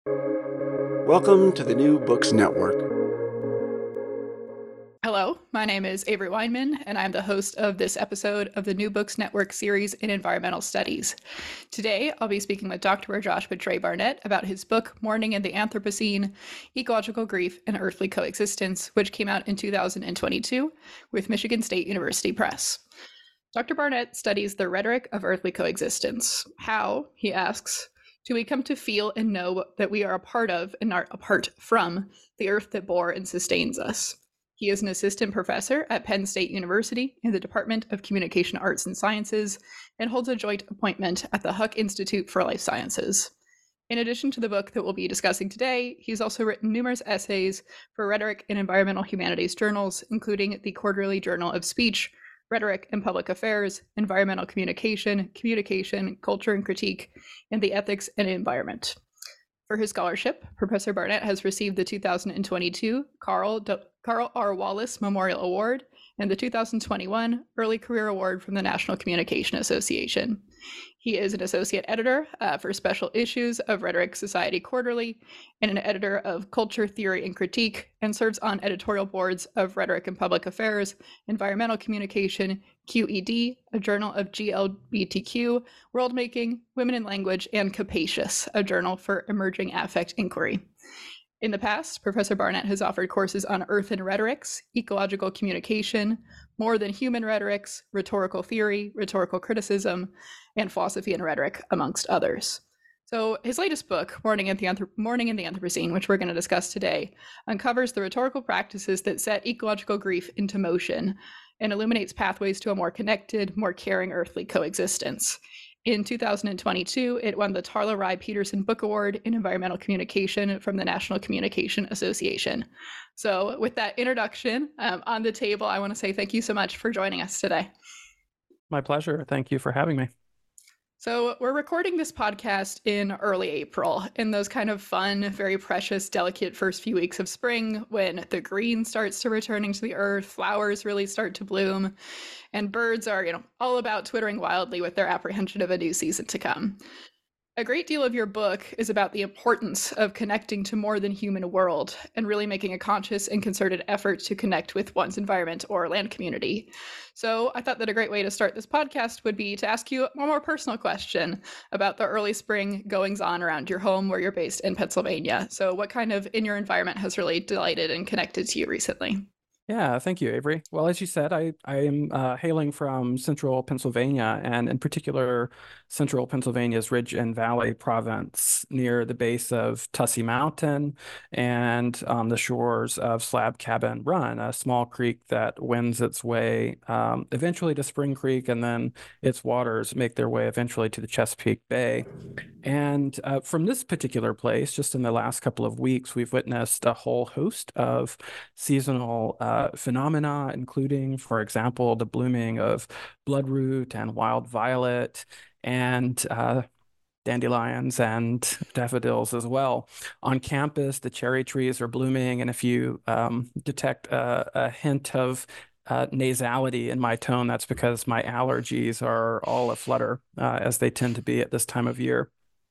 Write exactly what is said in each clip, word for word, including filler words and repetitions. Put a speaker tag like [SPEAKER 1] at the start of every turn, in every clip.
[SPEAKER 1] Welcome to the New Books Network.
[SPEAKER 2] Hello, my name is Avery Weinman, and I'm the host of this episode of the New Books Network series in environmental studies. Today, I'll be speaking with Doctor Joshua Trey Barnett about his book, Mourning in the Anthropocene, Ecological Grief and Earthly Coexistence, which came out in two thousand twenty-two with Michigan State University Press. Doctor Barnett studies the rhetoric of earthly coexistence. How, he asks, do we come to feel and know that we are a part of and not apart from the earth that bore and sustains us? He is an assistant professor at Penn State University in the Department of Communication Arts and Sciences and holds a joint appointment at the Huck Institute for Life Sciences. In addition to the book that we'll be discussing today, he's also written numerous essays for rhetoric and environmental humanities journals, including the Quarterly Journal of Speech, Rhetoric and Public Affairs, Environmental Communication, Communication, Culture and Critique, and the Ethics and Environment. For his scholarship, Professor Barnett has received the two thousand twenty-two Carl, D- Carl R. Wallace Memorial Award and the two thousand twenty-one Early Career Award from the National Communication Association. He is an associate editor uh, for special issues of Rhetoric Society Quarterly and an editor of Culture, Theory, and Critique, and serves on editorial boards of Rhetoric and Public Affairs, Environmental Communication, Q E D, a journal of G L B T Q, World Making, Women in Language, and Capacious, a journal for emerging affect inquiry. In the past, Professor Barnett has offered courses on Earth and Rhetorics, Ecological Communication, More Than Human Rhetorics, Rhetorical Theory, Rhetorical Criticism, and Philosophy and Rhetoric, amongst others. So his latest book, Mourning in the, Anthrop- Mourning in the Anthropocene, which we're going to discuss today, uncovers the rhetorical practices that set ecological grief into motion and illuminates pathways to a more connected, more caring earthly coexistence. In two thousand twenty-two, it won the Tarla Rai Peterson Book Award in Environmental Communication from the National Communication Association. So with that introduction um, on the table, I want to say thank you so much for joining us today.
[SPEAKER 3] My pleasure. Thank you for having me.
[SPEAKER 2] So we're recording this podcast in early April, in those kind of fun, very precious, delicate first few weeks of spring when the green starts to returning to the earth, flowers really start to bloom, and birds are, you know, all about twittering wildly with their apprehension of a new season to come. A great deal of your book is about the importance of connecting to more than human world and really making a conscious and concerted effort to connect with one's environment or land community. So I thought that a great way to start this podcast would be to ask you a more personal question about the early spring goings on around your home where you're based in Pennsylvania. So what kind of in your environment has really delighted and connected to you recently?
[SPEAKER 3] Yeah, thank you, Avery. Well, as you said, I, I am uh, hailing from central Pennsylvania, and in particular, central Pennsylvania's Ridge and Valley province near the base of Tussey Mountain and on the shores of Slab Cabin Run, a small creek that wends its way um, eventually to Spring Creek, and then its waters make their way eventually to the Chesapeake Bay. And uh, from this particular place, just in the last couple of weeks, we've witnessed a whole host of seasonal uh, phenomena, including, for example, the blooming of bloodroot and wild violet and uh, dandelions and daffodils as well. On campus, the cherry trees are blooming, and if you um, detect a, a hint of Uh, nasality in my tone, that's because my allergies are all aflutter, uh, as they tend to be at this time of year.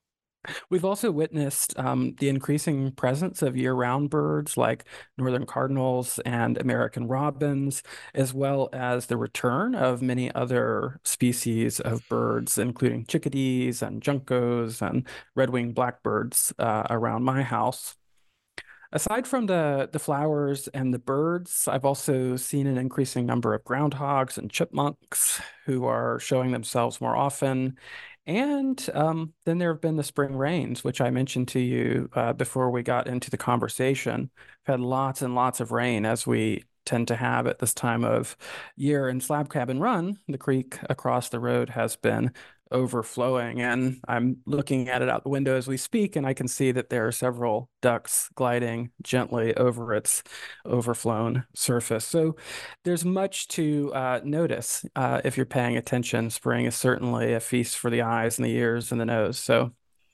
[SPEAKER 3] We've also witnessed um, the increasing presence of year-round birds like northern cardinals and American robins, as well as the return of many other species of birds, including chickadees and juncos and red-winged blackbirds uh, around my house. Aside from the, the flowers and the birds, I've also seen an increasing number of groundhogs and chipmunks who are showing themselves more often. And um, then there have been the spring rains, which I mentioned to you uh, before we got into the conversation. We've had lots and lots of rain, as we tend to have at this time of year. In Slab Cabin Run, the creek across the road has been overflowing, and I'm looking at it out the window as we speak, and I can see that there are several ducks gliding gently over its overflown surface. So there's much to uh, notice uh, if you're paying attention. Spring is certainly a feast for the eyes and the ears and the nose. So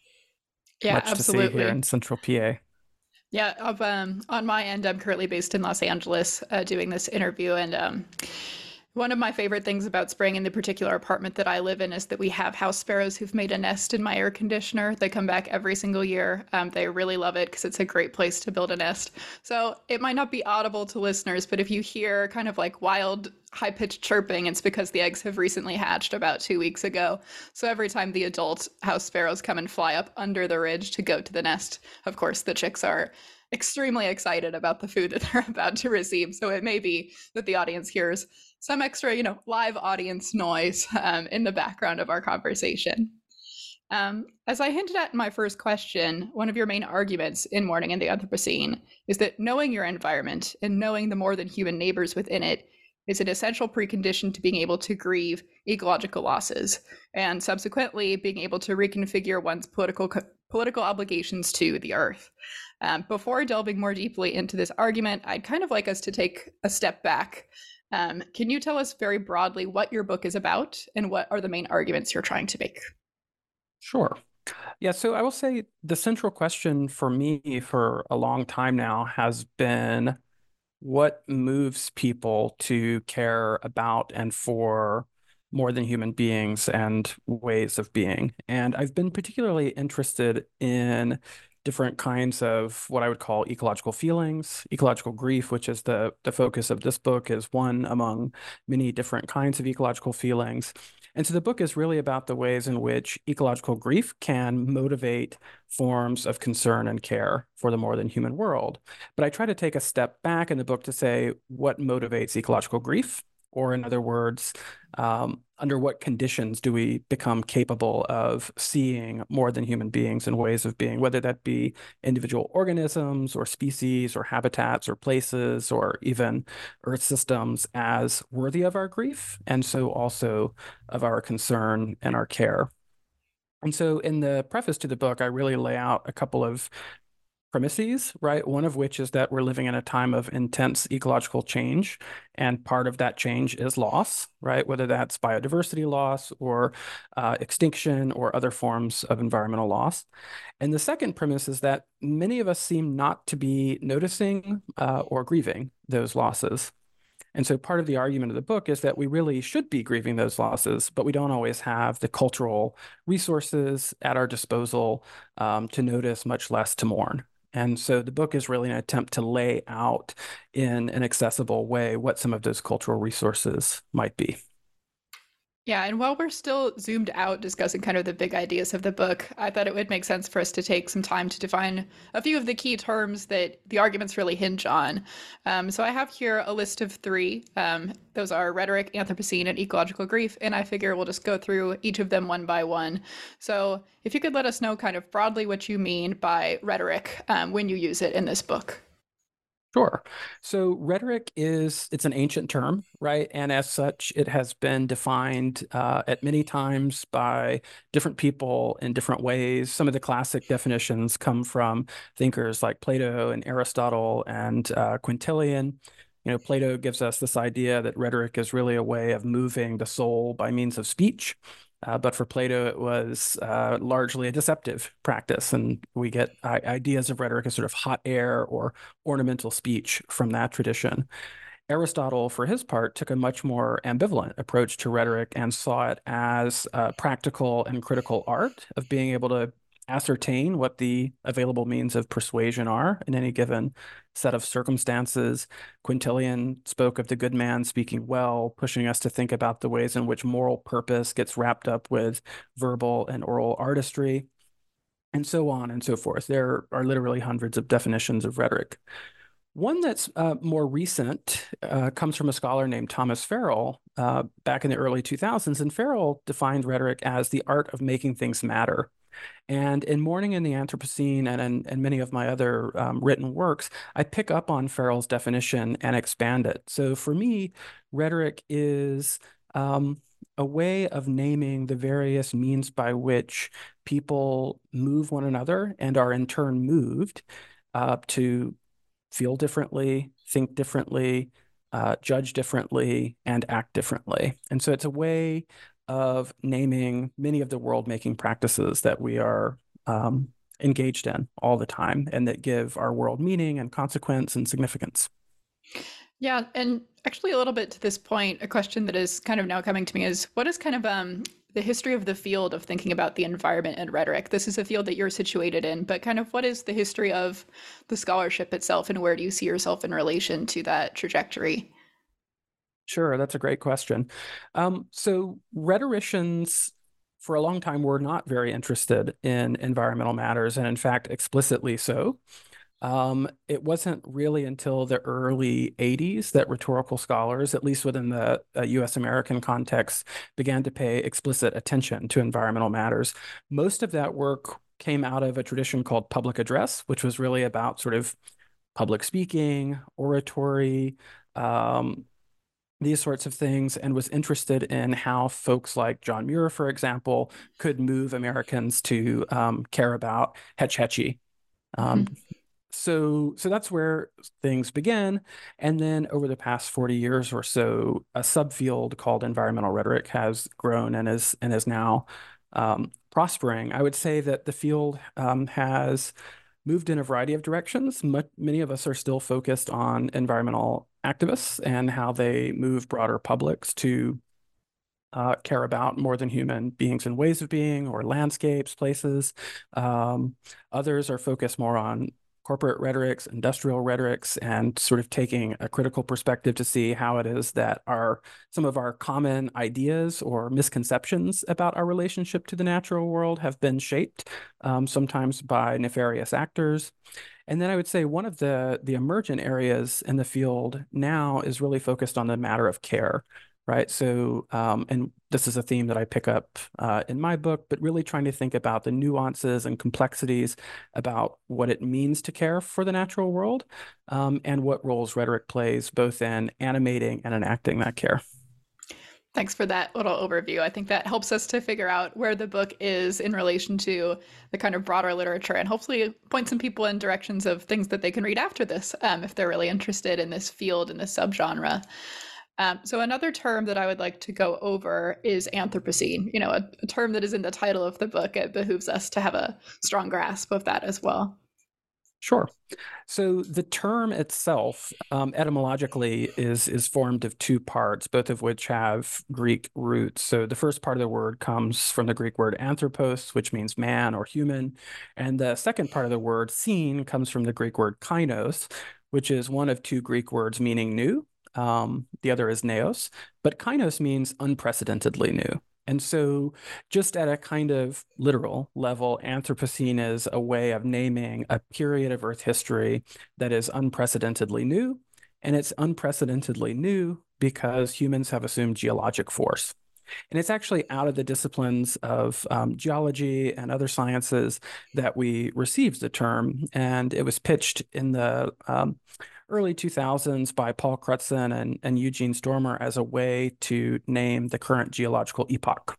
[SPEAKER 2] Yeah,
[SPEAKER 3] much to see here
[SPEAKER 2] absolutely.
[SPEAKER 3] in central P A.
[SPEAKER 2] Yeah, um, on my end, I'm currently based in Los Angeles uh, doing this interview, and um, One of my favorite things about spring in the particular apartment that I live in is that we have house sparrows who've made a nest in my air conditioner. They come back every single year. Um, they really love it because it's a great place to build a nest. So it might not be audible to listeners, but if you hear kind of like wild, high pitched chirping, it's because the eggs have recently hatched about two weeks ago. So every time the adult house sparrows come and fly up under the ridge to go to the nest, of course, the chicks are extremely excited about the food that they're about to receive. So it may be that the audience hears some extra, you know, live audience noise um, in the background of our conversation. Um, as I hinted at in my first question, one of your main arguments in Mourning in the Anthropocene is that knowing your environment and knowing the more than human neighbors within it is an essential precondition to being able to grieve ecological losses and subsequently being able to reconfigure one's political political obligations to the earth. Um, before delving more deeply into this argument, I'd kind of like us to take a step back. Um, can you tell us very broadly what your book is about and what are the main arguments you're trying to make?
[SPEAKER 3] Sure. Yeah, so I will say the central question for me for a long time now has been what moves people to care about and for more than human beings and ways of being. And I've been particularly interested in different kinds of what I would call ecological feelings. Ecological grief, which is the, the focus of this book, is one among many different kinds of ecological feelings. And so the book is really about the ways in which ecological grief can motivate forms of concern and care for the more than human world. But I try to take a step back in the book to say what motivates ecological grief, or in other words, um, under what conditions do we become capable of seeing more than human beings and ways of being, whether that be individual organisms or species or habitats or places or even Earth systems as worthy of our grief, and so also of our concern and our care. And so in the preface to the book, I really lay out a couple of premises, right? One of which is that we're living in a time of intense ecological change, and part of that change is loss, right? Whether that's biodiversity loss or uh, extinction or other forms of environmental loss. And the second premise is that many of us seem not to be noticing uh, or grieving those losses. And so part of the argument of the book is that we really should be grieving those losses, but we don't always have the cultural resources at our disposal um, to notice, much less to mourn. And so the book is really an attempt to lay out in an accessible way what some of those cultural resources might be.
[SPEAKER 2] Yeah, and while we're still zoomed out discussing kind of the big ideas of the book, I thought it would make sense for us to take some time to define a few of the key terms that the arguments really hinge on. Um, so I have here a list of three. Um, those are rhetoric, Anthropocene, and ecological grief, and I figure we'll just go through each of them one by one. So if you could let us know kind of broadly what you mean by rhetoric um, when you use it in this book.
[SPEAKER 3] Sure. So rhetoric is, it's an ancient term, right? And as such, it has been defined uh, at many times by different people in different ways. Some of the classic definitions come from thinkers like Plato and Aristotle and uh, Quintilian. You know, Plato gives us this idea that rhetoric is really a way of moving the soul by means of speech. Uh, but for Plato, it was uh, largely a deceptive practice. And we get uh, ideas of rhetoric as sort of hot air or ornamental speech from that tradition. Aristotle, for his part, took a much more ambivalent approach to rhetoric and saw it as a practical and critical art of being able to ascertain what the available means of persuasion are in any given set of circumstances. Quintilian spoke of the good man speaking well, pushing us to think about the ways in which moral purpose gets wrapped up with verbal and oral artistry, and so on and so forth. There are literally hundreds of definitions of rhetoric. One that's uh, more recent uh, comes from a scholar named Thomas Farrell uh, back in the early two thousands, and Farrell defined rhetoric as the art of making things matter. And in Mourning in the Anthropocene and in, in many of my other um, written works, I pick up on Farrell's definition and expand it. So for me, rhetoric is um, a way of naming the various means by which people move one another and are in turn moved uh, to feel differently, think differently, uh, judge differently, and act differently. And so it's a way of naming many of the world-making practices that we are um, engaged in all the time and that give our world meaning and consequence and significance.
[SPEAKER 2] Yeah, and actually a little bit to this point, a question that is kind of now coming to me is what is kind of um the history of the field of thinking about the environment and rhetoric? This is a field that you're situated in, but kind of what is the history of the scholarship itself and where do you see yourself in relation to that trajectory?
[SPEAKER 3] Sure, that's a great question. Um, so rhetoricians for a long time were not very interested in environmental matters, and in fact, explicitly so. Um, it wasn't really until the early eighties that rhetorical scholars, at least within the uh, U S American context, began to pay explicit attention to environmental matters. Most of that work came out of a tradition called public address, which was really about sort of public speaking, oratory, um, these sorts of things, and was interested in how folks like John Muir, for example, could move Americans to um, care about Hetch Hetchy. Um,
[SPEAKER 2] Mhm.
[SPEAKER 3] so, so that's where things begin. And then over the past forty years or so, a subfield called environmental rhetoric has grown and is and is now um, prospering. I would say that the field um, has moved in a variety of directions. Much, many of us are still focused on environmental activists and how they move broader publics to uh, care about more than human beings and ways of being or landscapes, places. Um, others are focused more on corporate rhetorics, industrial rhetorics, and sort of taking a critical perspective to see how it is that our some of our common ideas or misconceptions about our relationship to the natural world have been shaped, um, sometimes by nefarious actors. And then I would say one of the the emergent areas in the field now is really focused on the matter of care, right? So, um, and this is a theme that I pick up uh, in my book, but really trying to think about the nuances and complexities about what it means to care for the natural world, um, and what roles rhetoric plays both in animating and enacting that care.
[SPEAKER 2] Thanks for that little overview. I think that helps us to figure out where the book is in relation to the kind of broader literature and hopefully point some people in directions of things that they can read after this um, if they're really interested in this field and this subgenre. Um, so another term that I would like to go over is Anthropocene, you know, a, a term that is in the title of the book. It behooves us to have a strong grasp of that as well.
[SPEAKER 3] Sure. So the term itself, um, etymologically, is is formed of two parts, both of which have Greek roots. So the first part of the word comes from the Greek word anthropos, which means man or human, and the second part of the word scene comes from the Greek word kainos, which is one of two Greek words meaning new. Um, the other is neos, but kainos means unprecedentedly new. And so, just at a kind of literal level, Anthropocene is a way of naming a period of Earth history that is unprecedentedly new. And it's unprecedentedly new because humans have assumed geologic force. And it's actually out of the disciplines of um, geology and other sciences that we received the term. And it was pitched in the um, early two thousands by Paul Crutzen and, and Eugene Stormer as a way to name the current geological epoch.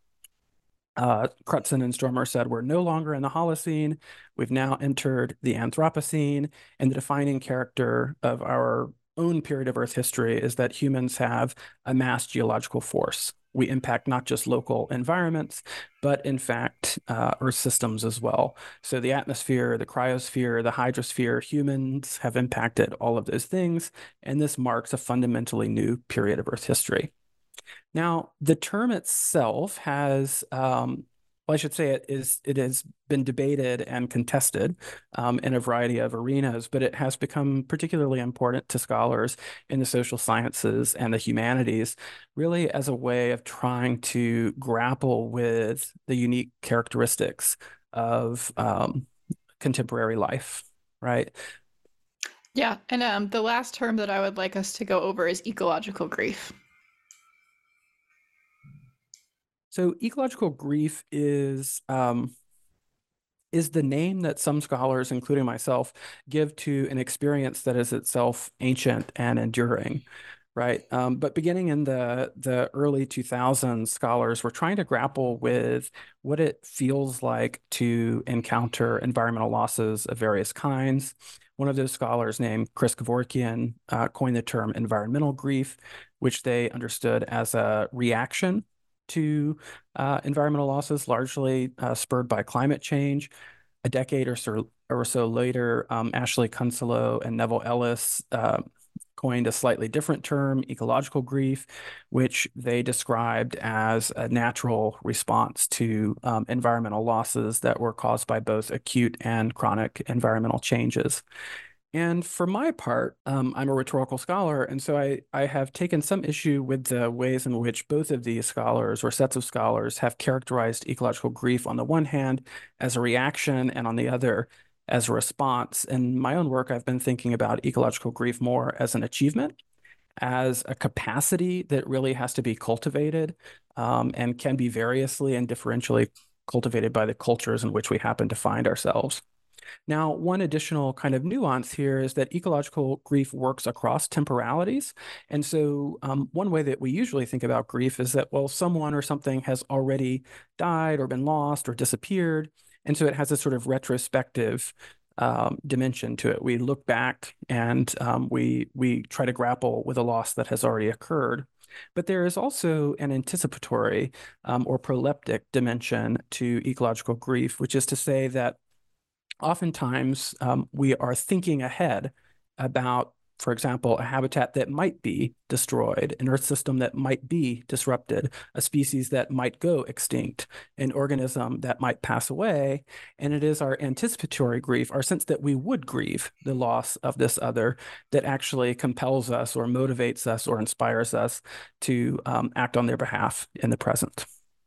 [SPEAKER 3] Uh, Crutzen and Stormer said we're no longer in the Holocene. We've now entered the Anthropocene, and the defining character of our own period of Earth history is that humans have amassed geological force. We impact not just local environments, but in fact, uh, Earth systems as well. So the atmosphere, the cryosphere, the hydrosphere, humans have impacted all of those things, and this marks a fundamentally new period of Earth history. Now, the term itself has, um, well, I should say it is, it has been debated and contested um, in a variety of arenas, but it has become particularly important to scholars in the social sciences and the humanities, really as a way of trying to grapple with the unique characteristics of um, contemporary life, right?
[SPEAKER 2] Yeah, and um, the last term that I would like us to go over is ecological grief.
[SPEAKER 3] So ecological grief is um, is the name that some scholars, including myself, give to an experience that is itself ancient and enduring, right? Um, but beginning in the the early two thousands, scholars were trying to grapple with what it feels like to encounter environmental losses of various kinds. One of those scholars, named Chris Kevorkian, uh, coined the term environmental grief, which they understood as a reaction to uh, environmental losses, largely uh, spurred by climate change. A decade or so, or so later, um, Ashley Kunselo and Neville Ellis uh, coined a slightly different term, ecological grief, which they described as a natural response to um, environmental losses that were caused by both acute and chronic environmental changes. And for my part, um, I'm a rhetorical scholar, and so I, I have taken some issue with the ways in which both of these scholars or sets of scholars have characterized ecological grief on the one hand as a reaction and on the other as a response. In my own work, I've been thinking about ecological grief more as an achievement, as a capacity that really has to be cultivated um, and can be variously and differentially cultivated by the cultures in which we happen to find ourselves. Now, one additional kind of nuance here is that ecological grief works across temporalities. And so um, one way that we usually think about grief is that, well, someone or something has already died or been lost or disappeared. And so it has a sort of retrospective um, dimension to it. We look back and um, we, we try to grapple with a loss that has already occurred. But there is also an anticipatory um, or proleptic dimension to ecological grief, which is to say that oftentimes um, we are thinking ahead about, for example, a habitat that might be destroyed, an Earth system that might be disrupted, a species that might go extinct, an organism that might pass away. And it is our anticipatory grief, our sense that we would grieve the loss of this other, that actually compels us or motivates us or inspires us to um, act on their behalf in the present.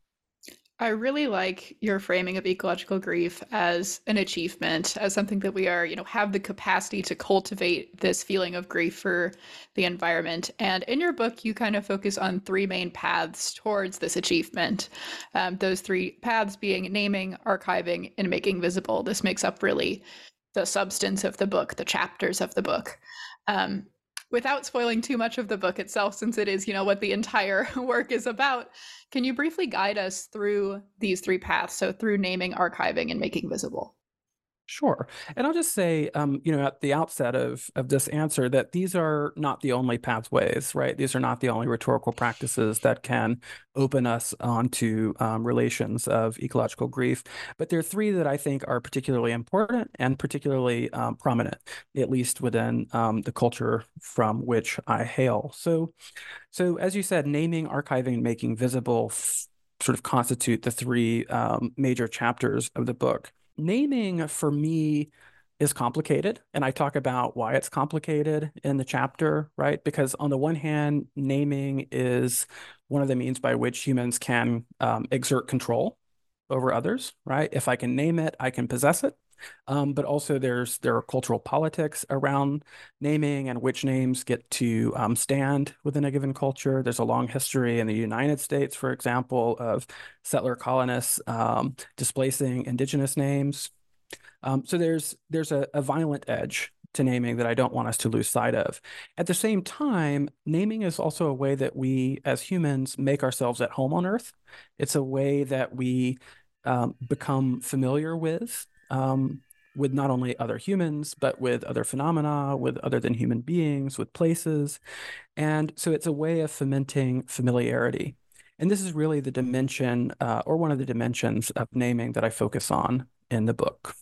[SPEAKER 2] I really like your framing of ecological grief as an achievement, as something that we are, you know, have the capacity to cultivate this feeling of grief for the environment. And in your book, you kind of focus on three main paths towards this achievement. Um, those three paths being naming, archiving, and making visible. This makes up really the substance of the book, the chapters of the book. Um, without spoiling too much of the book itself, since it is, you know, what the entire work is about, can you briefly guide us through these three paths? So through naming, archiving, and making visible.
[SPEAKER 3] Sure. And I'll just say, um, you know, at the outset of, of this answer that these are not the only pathways, right? These are not the only rhetorical practices that can open us onto um, relations of ecological grief. But there are three that I think are particularly important and particularly um, prominent, at least within um, the culture from which I hail. So, so as you said, naming, archiving, and making visible sort of constitute the three um, major chapters of the book. Naming for me is complicated, and I talk about why it's complicated in the chapter, right? Because on the one hand, naming is one of the means by which humans can um, exert control over others, right? If I can name it, I can possess it. Um, but also there's there are cultural politics around naming and which names get to um, stand within a given culture. There's a long history in the United States, for example, of settler colonists um, displacing indigenous names. Um, so there's there's a, a violent edge to naming that I don't want us to lose sight of. At the same time, naming is also a way that we as humans make ourselves at home on Earth. It's a way that we um, become familiar with Um, with not only other humans, but with other phenomena, with other than human beings, with places. And so it's a way of fomenting familiarity. And this is really the dimension, uh, or one of the dimensions of naming that I focus on in the book.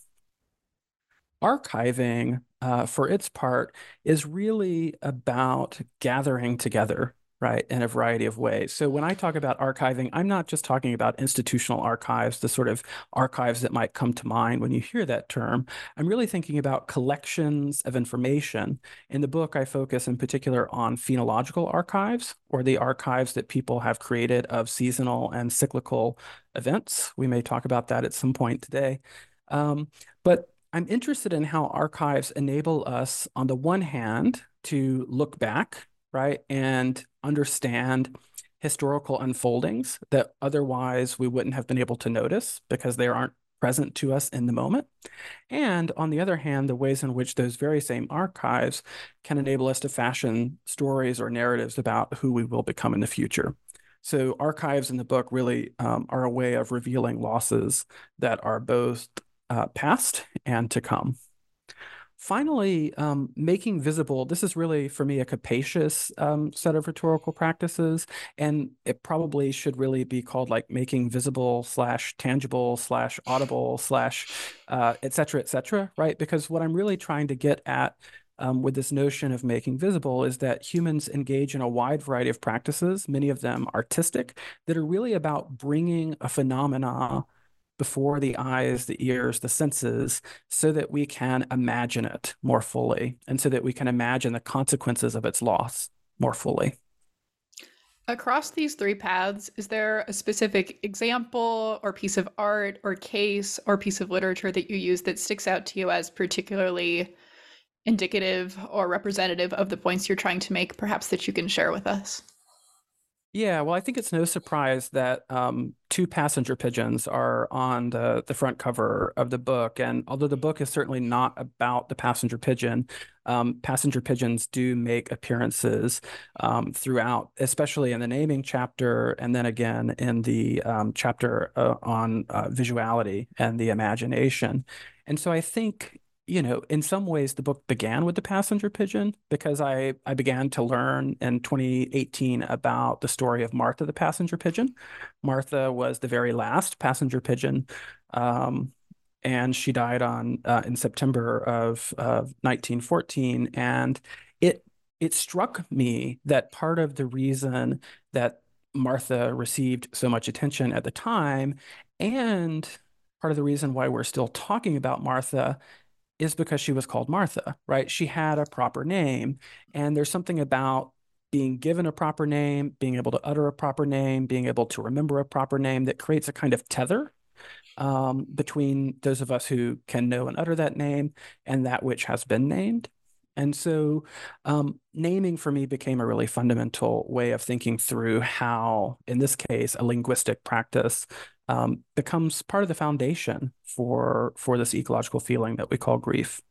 [SPEAKER 3] Archiving, uh, for its part, is really about gathering together, right, in a variety of ways. So when I talk about archiving, I'm not just talking about institutional archives, the sort of archives that might come to mind when you hear that term. I'm really thinking about collections of information. In the book, I focus in particular on phenological archives, or the archives that people have created of seasonal and cyclical events. We may talk about that at some point today. Um, but I'm interested in how archives enable us, on the one hand, to look back, right, and understand historical unfoldings that otherwise we wouldn't have been able to notice because they aren't present to us in the moment. And on the other hand, the ways in which those very same archives can enable us to fashion stories or narratives about who we will become in the future. So archives in the book really um, are a way of revealing losses that are both Uh, past and to come. Finally, um, making visible, this is really, for me, a capacious um, set of rhetorical practices, and it probably should really be called like making visible slash tangible slash audible slash uh, et cetera, et cetera, right? Because what I'm really trying to get at um, with this notion of making visible is that humans engage in a wide variety of practices, many of them artistic, that are really about bringing a phenomena before the eyes, the ears, the senses, so that we can imagine it more fully, and so that we can imagine the consequences of its loss more fully.
[SPEAKER 2] Across these three paths, is there a specific example or piece of art or case or piece of literature that you use that sticks out to you as particularly indicative or representative of the points you're trying to make, perhaps that you can share with us?
[SPEAKER 3] Yeah, well, I think it's no surprise that um, two passenger pigeons are on the, the front cover of the book. And although the book is certainly not about the passenger pigeon, um, passenger pigeons do make appearances um, throughout, especially in the naming chapter, and then again in the um, chapter uh, on uh, visuality and the imagination. And so I think, you know, in some ways, the book began with the passenger pigeon because I, I began to learn in twenty eighteen about the story of Martha the passenger pigeon. Martha was the very last passenger pigeon, um, and she died on uh, in September of, of nineteen fourteen. And it it struck me that part of the reason that Martha received so much attention at the time, and part of the reason why we're still talking about Martha, is because she was called Martha, right? She had a proper name. And there's something about being given a proper name, being able to utter a proper name, being able to remember a proper name that creates a kind of tether um, between those of us who can know and utter that name and that which has been named. And so um, naming for me became a really fundamental way of thinking through how, in this case, a linguistic practice um, becomes part of the foundation for, for this ecological feeling that we call grief.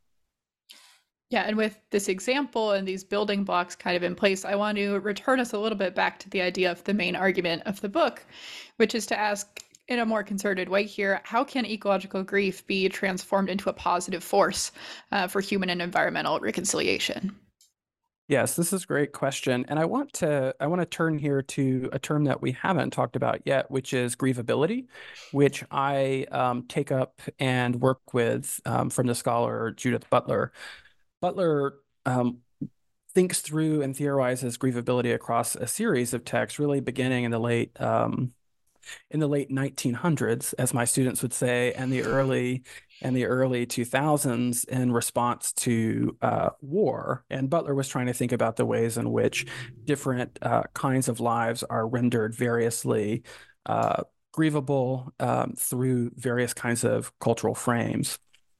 [SPEAKER 2] Yeah, and with this example and these building blocks kind of in place, I want to return us a little bit back to the idea of the main argument of the book, which is to ask in a more concerted way here, how can ecological grief be transformed into a positive force uh, for human and environmental reconciliation?
[SPEAKER 3] Yes, this is a great question. And I want to I want to turn here to a term that we haven't talked about yet, which is grievability, which I um, take up and work with um, from the scholar Judith Butler. Butler um, thinks through and theorizes grievability across a series of texts, really beginning in the late um, in the late nineteen hundreds, as my students would say, and the early and the early two thousands in response to uh, war. And Butler was trying to think about the ways in which different uh, kinds of lives are rendered variously uh, grievable um, through various kinds of cultural frames.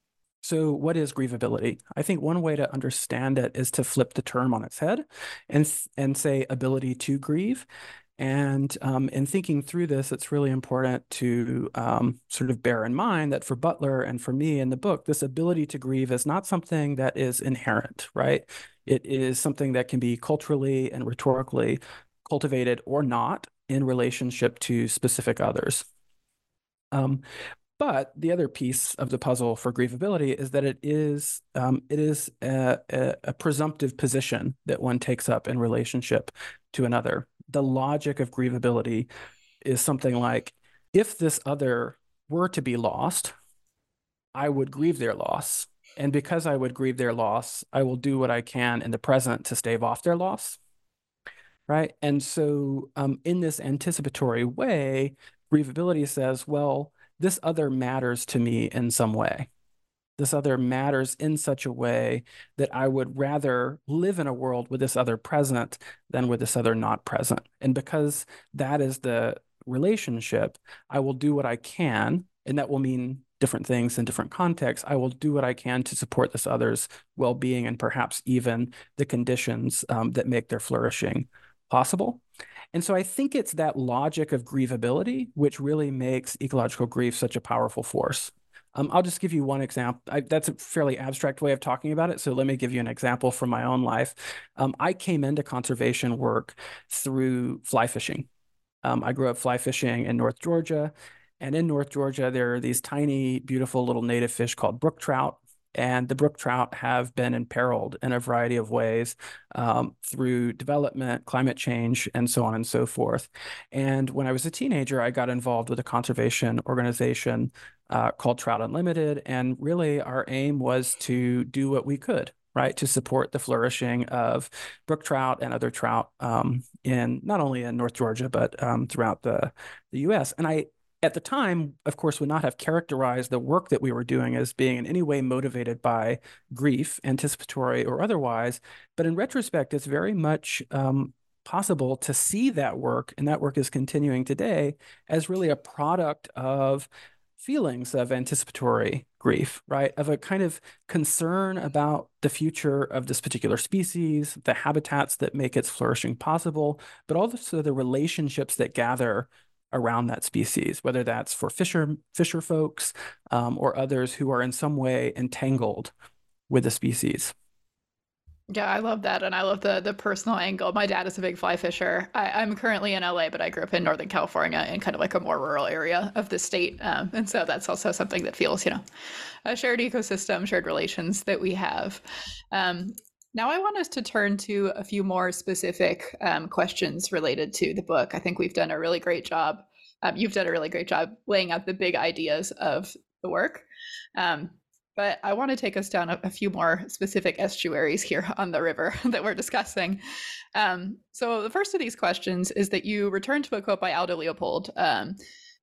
[SPEAKER 3] So what is grievability? I think one way to understand it is to flip the term on its head and, and say ability to grieve. And um, in thinking through this, it's really important to um, sort of bear in mind that for Butler and for me in the book, this ability to grieve is not something that is inherent, right? It is something that can be culturally and rhetorically cultivated or not in relationship to specific others. Um, but the other piece of the puzzle for grievability is that it is um, it is a, a, a presumptive position that one takes up in relationship to another. The logic of grievability is something like, if this other were to be lost, I would grieve their loss. And because I would grieve their loss, I will do what I can in the present to stave off their loss. Right. And so um, in this anticipatory way, grievability says, well, this other matters to me in some way. This other matters in such a way that I would rather live in a world with this other present than with this other not present. And because that is the relationship, I will do what I can, and that will mean different things in different contexts. I will do what I can to support this other's well-being and perhaps even the conditions um, that make their flourishing possible. And so I think it's that logic of grievability which really makes ecological grief such a powerful force. Um, I'll just give you one example. I, that's a fairly abstract way of talking about it. So let me give you an example from my own life. Um, I came into conservation work through fly fishing. Um, I grew up fly fishing in North Georgia. And in North Georgia, there are these tiny, beautiful little native fish called brook trout. And the brook trout have been imperiled in a variety of ways um, through development, climate change, and so on and so forth. And when I was a teenager, I got involved with a conservation organization uh, called Trout Unlimited. And really our aim was to do what we could, right, to support the flourishing of brook trout and other trout um, in not only in North Georgia, but um, throughout the, the U S. And I, at the time, of course, would not have characterized the work that we were doing as being in any way motivated by grief, anticipatory or otherwise. But in retrospect, it's very much um, possible to see that work, and that work is continuing today, as really a product of feelings of anticipatory grief, right? Of a kind of concern about the future of this particular species, the habitats that make its flourishing possible, but also the relationships that gather around that species, whether that's for fisher fisher folks um, or others who are in some way entangled with the species.
[SPEAKER 2] Yeah, I love that, and I love the the personal angle. My dad is a big fly fisher. I, I'm currently in L A, but I grew up in Northern California in kind of like a more rural area of the state, um, and so that's also something that feels, you know, a shared ecosystem, shared relations that we have. Um, Now I want us to turn to a few more specific um, questions related to the book. I think we've done a really great job. Um, you've done a really great job laying out the big ideas of the work. Um, but I want to take us down a, a few more specific estuaries here on the river that we're discussing. Um, so the first of these questions is that you return to a quote by Aldo Leopold. Um,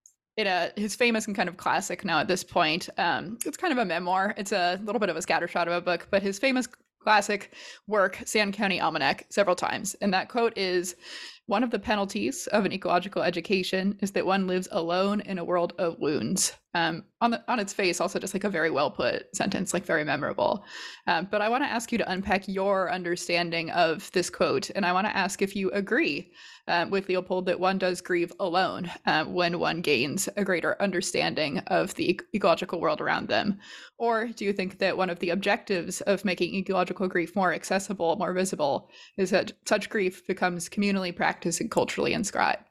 [SPEAKER 2] in a his famous and kind of classic now at this point. Um, it's kind of a memoir. It's a little bit of a scattershot of a book, but his famous classic work, Sand County Almanac, several times. And that quote is, "One of the penalties of an ecological education is that one lives alone in a world of wounds." Um, on the on its face, also just like a very well put sentence, like very memorable. Um, but I want to ask you to unpack your understanding of this quote, and I want to ask if you agree uh, with Leopold that one does grieve alone uh, when one gains a greater understanding of the e- ecological world around them, or do you think that one of the objectives of making ecological grief more accessible, more visible, is that such grief becomes communally practiced and culturally inscribed?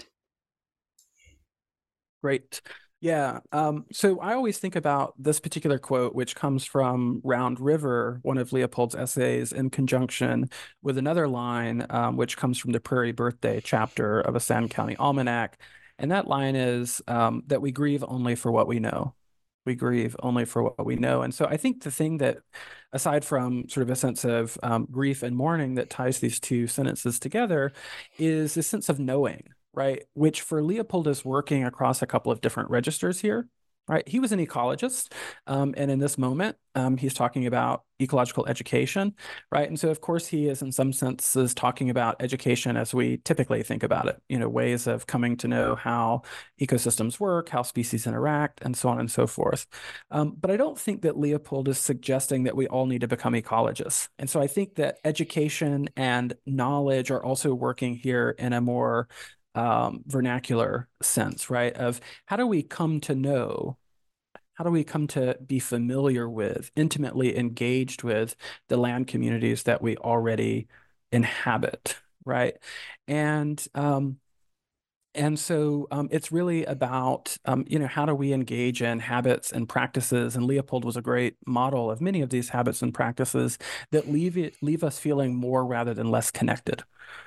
[SPEAKER 3] Great. Yeah. Um, so I always think about this particular quote, which comes from Round River, one of Leopold's essays, in conjunction with another line, um, which comes from the Prairie Birthday chapter of a Sand County Almanac. And that line is um, that we grieve only for what we know. We grieve only for what we know. And so I think the thing that, aside from sort of a sense of um, grief and mourning that ties these two sentences together, is a sense of knowing, right? Which for Leopold is working across a couple of different registers here, right? He was an ecologist. Um, and in this moment, um, he's talking about ecological education, right? And so, of course, he is in some senses talking about education as we typically think about it, you know, ways of coming to know how ecosystems work, how species interact, and so on and so forth. Um, but I don't think that Leopold is suggesting that we all need to become ecologists. And so I think that education and knowledge are also working here in a more Um, vernacular sense, right? Of how do we come to know, how do we come to be familiar with, intimately engaged with the land communities that we already inhabit, right? And um, and so um, it's really about, um, you know, how do we engage in habits and practices? And Leopold was a great model of many of these habits and practices that leave it, leave us feeling more rather than less connected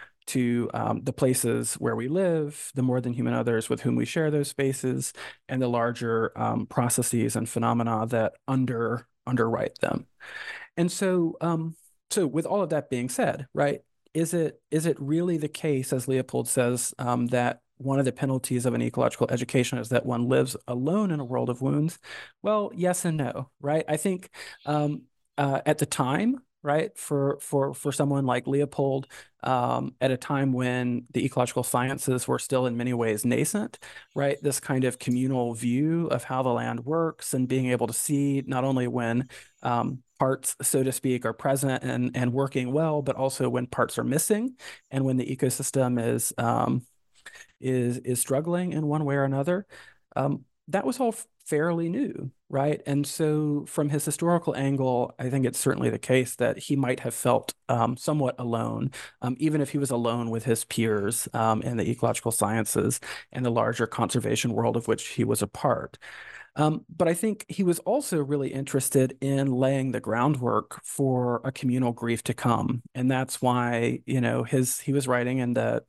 [SPEAKER 3] to um, the places where we live, the more than human others with whom we share those spaces, and the larger um, processes and phenomena that under underwrite them. And so, um, so with all of that being said, right, is it is it really the case, as Leopold says, um, that one of the penalties of an ecological education is that one lives alone in a world of wounds? Well, yes and no, right? I think um, uh, at the time, right, for for for someone like Leopold, um, at a time when the ecological sciences were still in many ways nascent, right, this kind of communal view of how the land works and being able to see not only when um, parts, so to speak, are present and and working well, but also when parts are missing and when the ecosystem is um, is is struggling in one way or another. Um, that was all fairly new, right? And so from his historical angle, I think it's certainly the case that he might have felt um, somewhat alone, um, even if he was alone with his peers um, in the ecological sciences and the larger conservation world of which he was a part. Um, but I think he was also really interested in laying the groundwork for a communal grief to come. And that's why, you know, his he was writing in the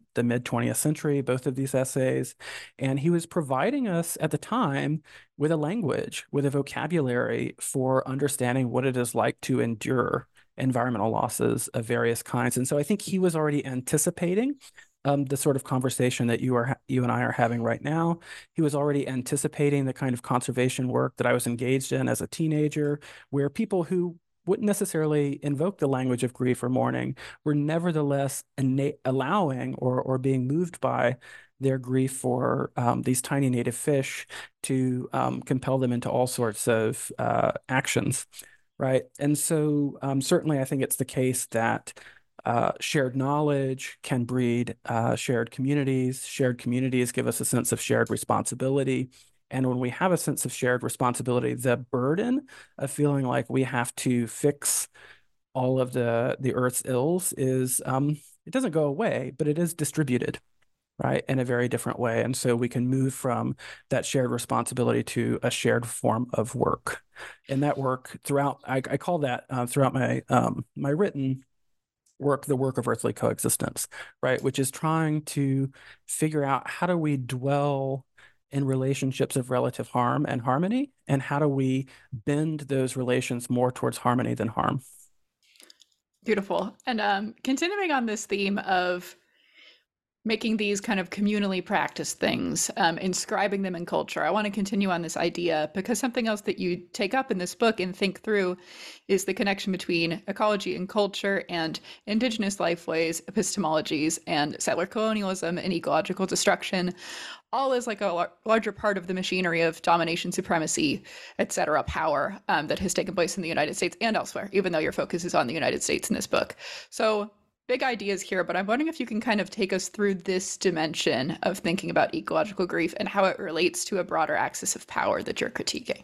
[SPEAKER 3] the mid twentieth century, both of these essays. And he was providing us at the time with a language, with a vocabulary for understanding what it is like to endure environmental losses of various kinds. And so I think he was already anticipating um, the sort of conversation that you are you and I are having right now. He was already anticipating the kind of conservation work that I was engaged in as a teenager, where people who wouldn't necessarily invoke the language of grief or mourning were nevertheless innate, allowing or or being moved by their grief for um, these tiny native fish to um, compel them into all sorts of uh, actions, right? And so um, certainly I think it's the case that uh, shared knowledge can breed uh, shared communities. Shared communities give us a sense of shared responsibility. And when we have a sense of shared responsibility, the burden of feeling like we have to fix all of the, the Earth's ills is, um, it doesn't go away, but it is distributed, right, in a very different way. And so we can move from that shared responsibility to a shared form of work. And that work throughout, I, I call that uh, throughout my, um, my written work, the work of earthly coexistence, right, which is trying to figure out how do we dwell in relationships of relative harm and harmony, and how do we bend those relations more towards harmony than harm.
[SPEAKER 2] Beautiful. And um, continuing on this theme of making these kind of communally practiced things, um, inscribing them in culture, I want to continue on this idea because something else that you take up in this book and think through is the connection between ecology and culture and indigenous lifeways, epistemologies, and settler colonialism and ecological destruction, all as like a lar- larger part of the machinery of domination, supremacy, et cetera, power um, that has taken place in the United States and elsewhere, even though your focus is on the United States in this book. So big ideas here, but I'm wondering if you can kind of take us through this dimension of thinking about ecological grief and how it relates to a broader axis of power that you're critiquing.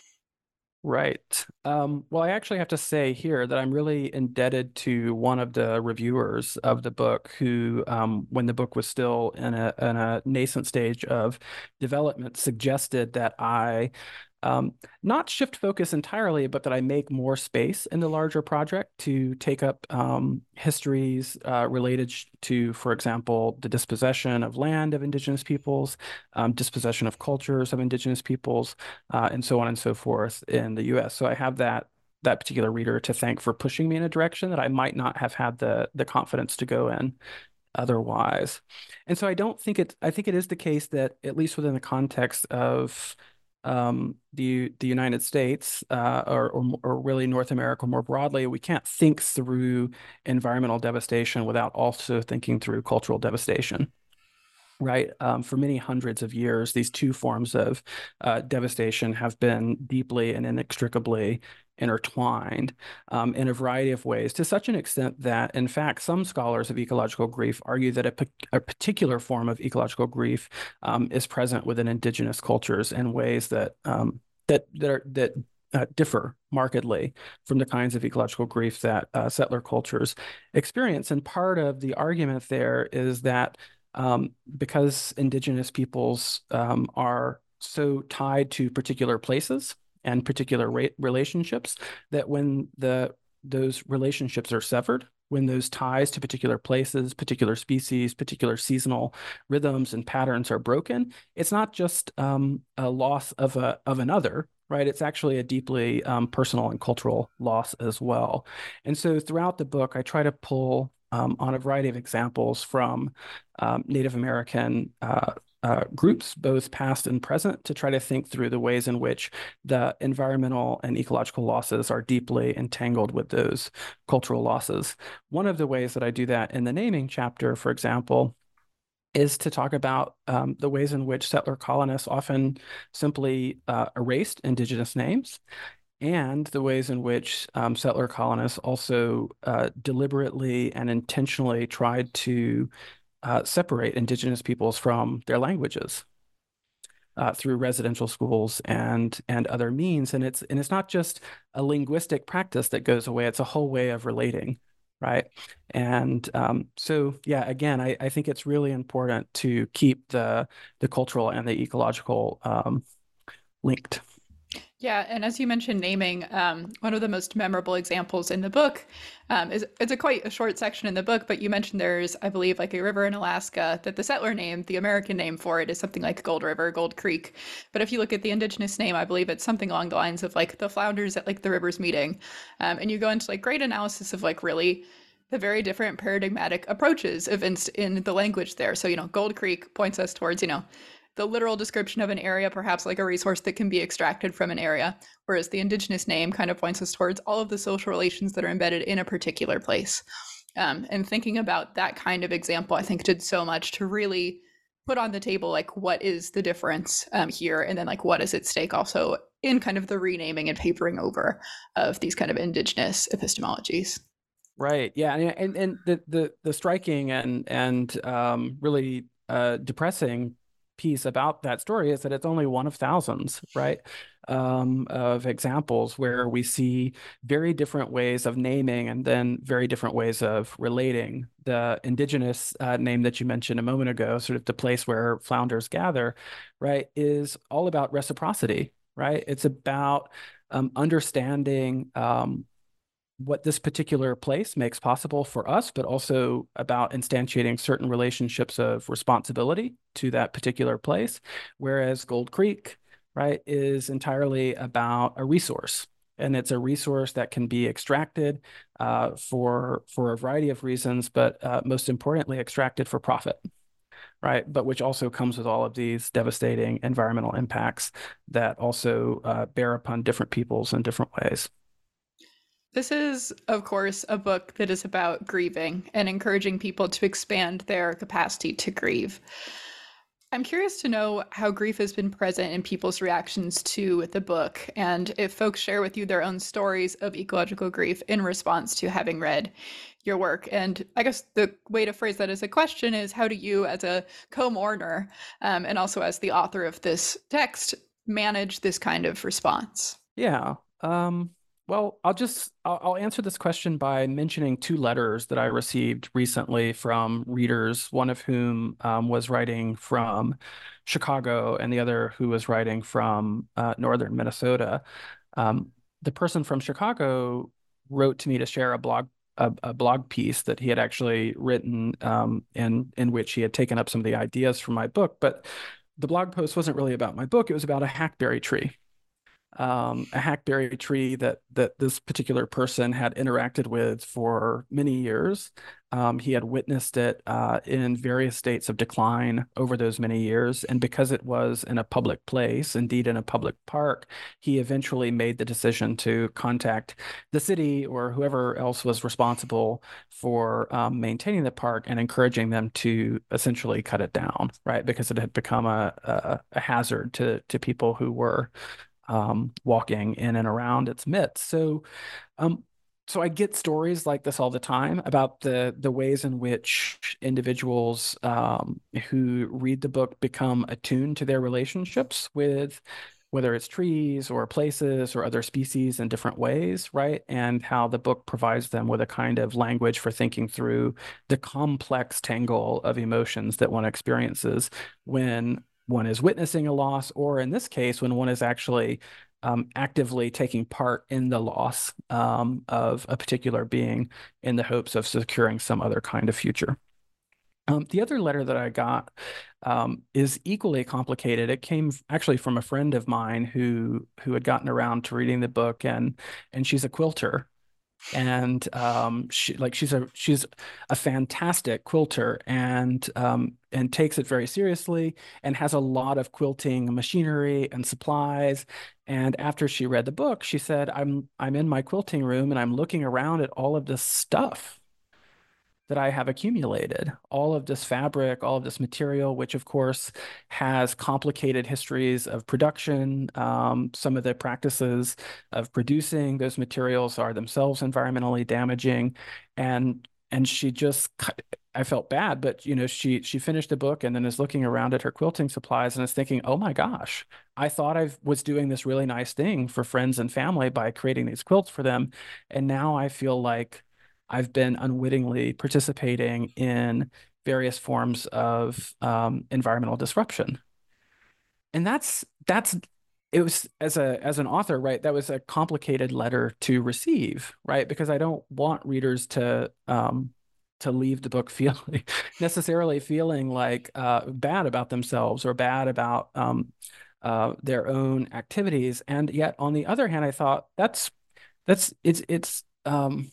[SPEAKER 3] Right. Um, well, I actually have to say here that I'm really indebted to one of the reviewers of the book who, um, when the book was still in a, in a nascent stage of development, suggested that I Um, not shift focus entirely, but that I make more space in the larger project to take up um, histories uh, related to, for example, the dispossession of land of indigenous peoples, um, dispossession of cultures of indigenous peoples, uh, and so on and so forth in the U S. So I have that that particular reader to thank for pushing me in a direction that I might not have had the the confidence to go in otherwise. And so I don't think it, I think it is the case that, at least within the context of um, the the United States uh, or, or or really North America more broadly, we can't think through environmental devastation without also thinking through cultural devastation. Right. Um, for many hundreds of years, these two forms of uh, devastation have been deeply and inextricably intertwined um, in a variety of ways, to such an extent that, in fact, some scholars of ecological grief argue that a, a particular form of ecological grief um, is present within indigenous cultures in ways that um, that that are that uh, differ markedly from the kinds of ecological grief that uh, settler cultures experience. And part of the argument there is that Um, because indigenous peoples um, are so tied to particular places and particular relationships, that when the those relationships are severed, when those ties to particular places, particular species, particular seasonal rhythms and patterns are broken, it's not just um, a loss of a of another, right? It's actually a deeply um, personal and cultural loss as well. And so throughout the book, I try to pull um, on a variety of examples from um, Native American uh, uh, groups, both past and present, to try to think through the ways in which the environmental and ecological losses are deeply entangled with those cultural losses. One of the ways that I do that in the naming chapter, for example, is to talk about um, the ways in which settler colonists often simply uh, erased indigenous names, and the ways in which um, settler colonists also uh, deliberately and intentionally tried to uh, separate indigenous peoples from their languages uh, through residential schools and and other means. And it's and it's not just a linguistic practice that goes away; it's a whole way of relating, right? And um, so, yeah, again, I, I think it's really important to keep the the cultural and the ecological um, linked.
[SPEAKER 2] Yeah, and as you mentioned naming, um, one of the most memorable examples in the book um, is it's a quite a short section in the book, but you mentioned there's, I believe, like a river in Alaska that the settler name, the American name for it is something like Gold River, Gold Creek. But if you look at the indigenous name, I believe it's something along the lines of like the flounders at like the river's meeting. Um, and you go into like great analysis of like really the very different paradigmatic approaches of in, in the language there. So, you know, Gold Creek points us towards, you know, the literal description of an area, perhaps like a resource that can be extracted from an area, whereas the indigenous name kind of points us towards all of the social relations that are embedded in a particular place. Um, and thinking about that kind of example, I think did so much to really put on the table like what is the difference um, here, and then like what is at stake also in kind of the renaming and papering over of these kind of indigenous epistemologies.
[SPEAKER 3] Right. Yeah. And and, and the, the the striking and and um, really uh, depressing piece about that story is that it's only one of thousands, right? Um, of examples where we see very different ways of naming and then very different ways of relating. The indigenous uh, name that you mentioned a moment ago, sort of the place where flounders gather, right, is all about reciprocity, right? It's about um, understanding um, what this particular place makes possible for us, but also about instantiating certain relationships of responsibility to that particular place. Whereas Gold Creek, right, is entirely about a resource. And it's a resource that can be extracted uh, for for a variety of reasons, but uh, most importantly, extracted for profit, right? But which also comes with all of these devastating environmental impacts that also uh, bear upon different peoples in different ways.
[SPEAKER 2] This is, of course, a book that is about grieving and encouraging people to expand their capacity to grieve. I'm curious to know how grief has been present in people's reactions to the book, and if folks share with you their own stories of ecological grief in response to having read your work. And I guess the way to phrase that as a question is, how do you, as a co-mourner um, and also as the author of this text, manage this kind of response?
[SPEAKER 3] Yeah. Um, well, I'll just I'll, I'll answer this question by mentioning two letters that I received recently from readers, one of whom um, was writing from Chicago and the other who was writing from uh, northern Minnesota. Um, the person from Chicago wrote to me to share a blog a, a blog piece that he had actually written um, in in which he had taken up some of the ideas from my book, but the blog post wasn't really about my book. It was about a hackberry tree, um, a hackberry tree that that this particular person had interacted with for many years. Um, he had witnessed it uh, in various states of decline over those many years, and because it was in a public place, indeed in a public park, he eventually made the decision to contact the city or whoever else was responsible for um, maintaining the park and encouraging them to essentially cut it down, right? Because it had become a, a, a hazard to to people who were um, walking in and around its midst. So, um, so I get stories like this all the time about the the ways in which individuals um, who read the book become attuned to their relationships with whether it's trees or places or other species in different ways, right? And how the book provides them with a kind of language for thinking through the complex tangle of emotions that one experiences when one is witnessing a loss, or in this case, when one is actually um, actively taking part in the loss um, of a particular being in the hopes of securing some other kind of future. Um, the other letter that I got um, is equally complicated. It came actually from a friend of mine who who had gotten around to reading the book, and and she's a quilter, and um, she like she's a she's a fantastic quilter, and um, and takes it very seriously, and has a lot of quilting machinery and supplies. And after she read the book, she said, "I'm I'm in my quilting room, and I'm looking around at all of this stuff that I have accumulated, all of this fabric, all of this material, which of course has complicated histories of production. Um, some of the practices of producing those materials are themselves environmentally damaging. And and she just, I felt bad, but you know, she she finished the book and then is looking around at her quilting supplies and is thinking, oh my gosh, I thought I was doing this really nice thing for friends and family by creating these quilts for them. And now I feel like I've been unwittingly participating in various forms of um, environmental disruption. And that's that's it was as a as an author, right? That was a complicated letter to receive, right? Because I don't want readers to um, to leave the book feeling necessarily feeling like uh, bad about themselves or bad about um, uh, their own activities. And yet, on the other hand, I thought that's that's it's it's um,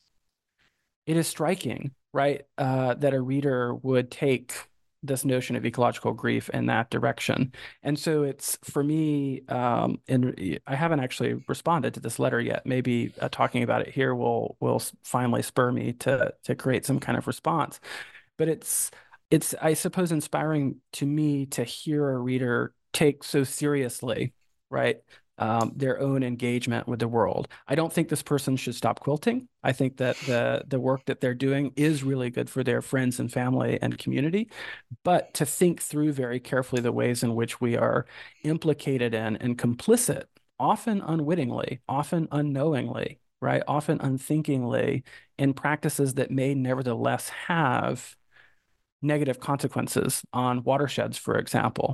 [SPEAKER 3] it is striking, right, uh, that a reader would take this notion of ecological grief in that direction. And so it's for me, um, and I haven't actually responded to this letter yet. Maybe uh, talking about it here will will finally spur me to to create some kind of response. But it's it's I suppose inspiring to me to hear a reader take so seriously, right? Um, their own engagement with the world. I don't think this person should stop quilting. I think that the the work that they're doing is really good for their friends and family and community, but to think through very carefully the ways in which we are implicated in and complicit, often unwittingly, often unknowingly, right? Often unthinkingly, in practices that may nevertheless have negative consequences on watersheds, for example.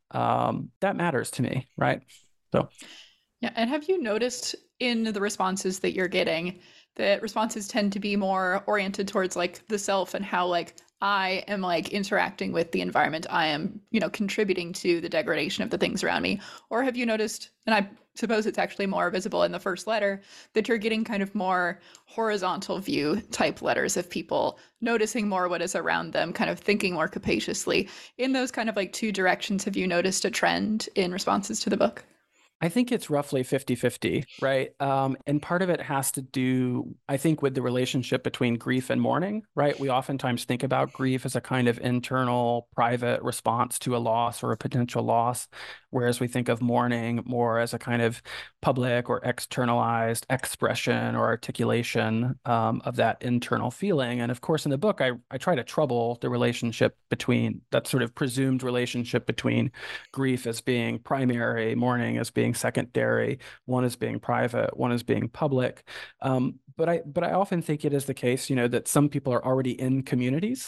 [SPEAKER 3] Um, that matters to me, right? So.
[SPEAKER 2] Yeah, and have you noticed in the responses that you're getting that responses tend to be more oriented towards like the self and how like I am like interacting with the environment. I am, you know, contributing to the degradation of the things around me. Or have you noticed, and I suppose it's actually more visible in the first letter, that you're getting kind of more horizontal view type letters of people noticing more what is around them, kind of thinking more capaciously. In those kind of like two directions, have you noticed a trend in responses to the book?
[SPEAKER 3] I think it's roughly fifty fifty, right? Um, and part of it has to do, I think, with the relationship between grief and mourning, right? We oftentimes think about grief as a kind of internal, private response to a loss or a potential loss, whereas we think of mourning more as a kind of public or externalized expression or articulation um, of that internal feeling. And of course, in the book, I, I try to trouble the relationship between that sort of presumed relationship between grief as being primary, mourning as being secondary, one is being private, one is being public. Um, but I but I often think it is the case, you know, that some people are already in communities.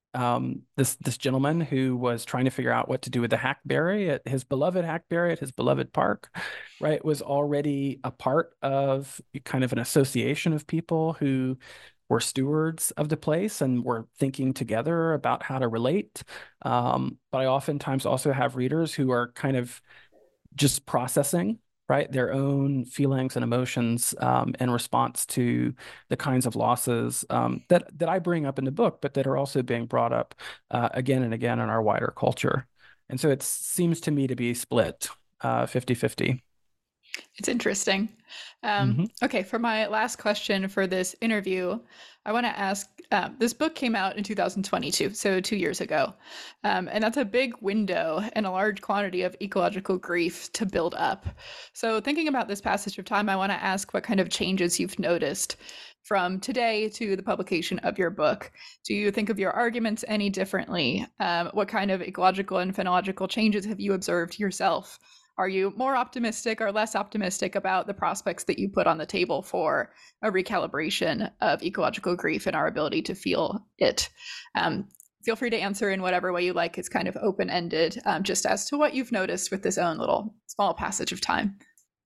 [SPEAKER 3] Um, this this gentleman who was trying to figure out what to do with the hackberry at his beloved hackberry at his beloved park, right, was already a part of kind of an association of people who were stewards of the place and were thinking together about how to relate. Um, but I oftentimes also have readers who are kind of just processing, right, their own feelings and emotions um, in response to the kinds of losses um, that that I bring up in the book, but that are also being brought up uh, again and again in our wider culture. And so it seems to me to be split uh, fifty fifty.
[SPEAKER 2] It's interesting. Um,
[SPEAKER 3] Mm-hmm.
[SPEAKER 2] okay, for my last question for this interview, I want to ask uh, this book came out in two thousand twenty-two, so two years ago. Um, and that's a big window and a large quantity of ecological grief to build up. So, thinking about this passage of time, I want to ask what kind of changes you've noticed from today to the publication of your book. Do you think of your arguments any differently? Um, what kind of ecological and phenological changes have you observed yourself? Are you more optimistic or less optimistic about the prospects that you put on the table for a recalibration of ecological grief and our ability to feel it? Um, feel free to answer in whatever way you like. It's kind of open-ended, um, just as to what you've noticed with this own little small passage of time.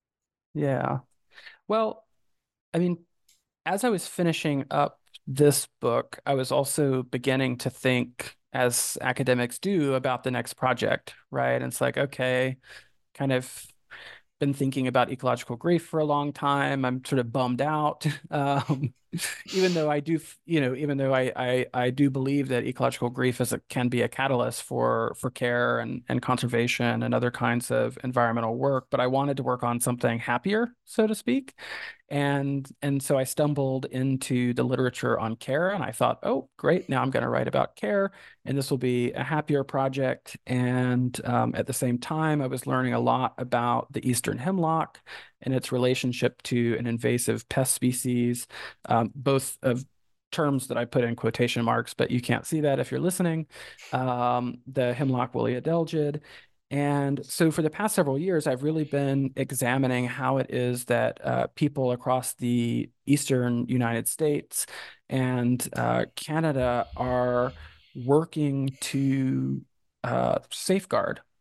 [SPEAKER 3] Yeah. Well, I mean, as I was finishing up this book, I was also beginning to think, as academics do, about the next project, right? And it's like, okay, kind of been thinking about ecological grief for a long time. I'm sort of bummed out, um, even though I do, you know, even though I, I I do believe that ecological grief is a, can be a catalyst for for care and and conservation and other kinds of environmental work. But I wanted to work on something happier, so to speak. And and so I stumbled into the literature on care, and I thought, oh, great, now I'm going to write about care, and this will be a happier project. And um, at the same time, I was learning a lot about the eastern hemlock and its relationship to an invasive pest species, um, both of terms that I put in quotation marks, but you can't see that if you're listening. Um, the hemlock woolly adelgid. And so for the past several years, I've really been examining how it is that uh, people across the eastern United States and uh, Canada are working to uh, safeguard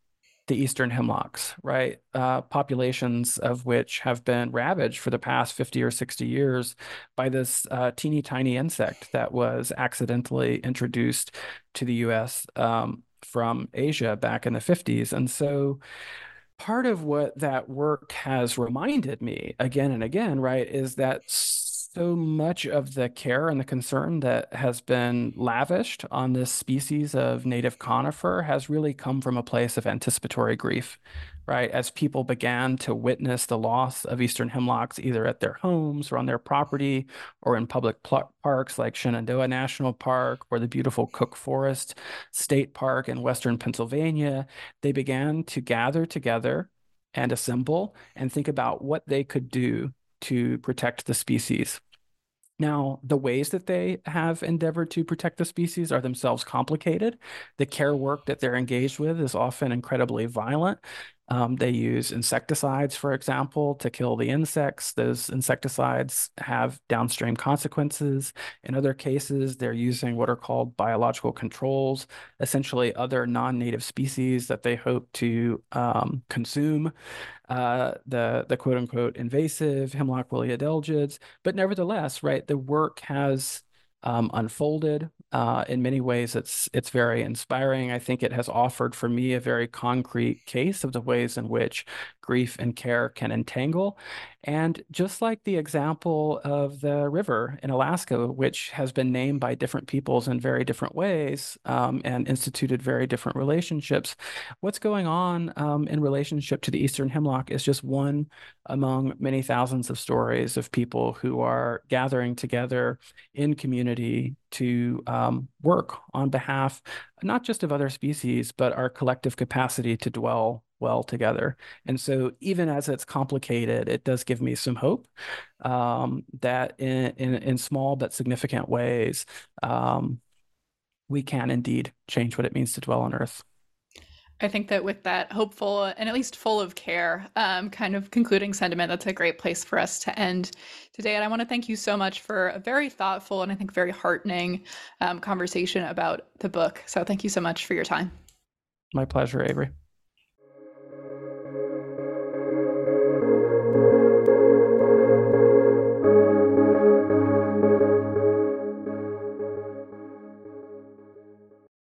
[SPEAKER 3] the eastern hemlocks, right? Uh, populations of which have been ravaged for the past fifty or sixty years by this uh, teeny tiny insect that was accidentally introduced to the U S um, from Asia back in the fifties. And so part of what that work has reminded me again and again, right, is that so much of the care and the concern that has been lavished on this species of native conifer has really come from a place of anticipatory grief, right? As people began to witness the loss of eastern hemlocks either at their homes or on their property or in public pl- parks like Shenandoah National Park or the beautiful Cook Forest State Park in western Pennsylvania, they began to gather together and assemble and think about what they could do to protect the species. Now, the ways that they have endeavored to protect the species are themselves complicated. The care work that they're engaged with is often incredibly violent. Um, they use insecticides, for example, to kill the insects. Those insecticides have downstream consequences. In other cases, they're using what are called biological controls, essentially other non-native species that they hope to um, consume uh, the the quote unquote invasive hemlock woolly adelgids. But nevertheless, right, the work has um, unfolded. Uh, in many ways, it's it's very inspiring. I think it has offered for me a very concrete case of the ways in which grief and care can entangle. And just like the example of the river in Alaska, which has been named by different peoples in very different ways um, and instituted very different relationships, what's going on um, in relationship to the eastern hemlock is just one among many thousands of stories of people who are gathering together in community to um, work on behalf not just of other species, but our collective capacity to dwell well together. And so even as it's complicated, it does give me some hope um, that in, in, in small but significant ways, um, we can indeed change what it means to dwell on Earth.
[SPEAKER 2] I think that with that hopeful and at least full of care um, kind of concluding sentiment, that's a great place for us to end today. And I want to thank you so much for a very thoughtful and I think very heartening um, conversation about the book. So thank you so much for your time.
[SPEAKER 3] My pleasure, Avery.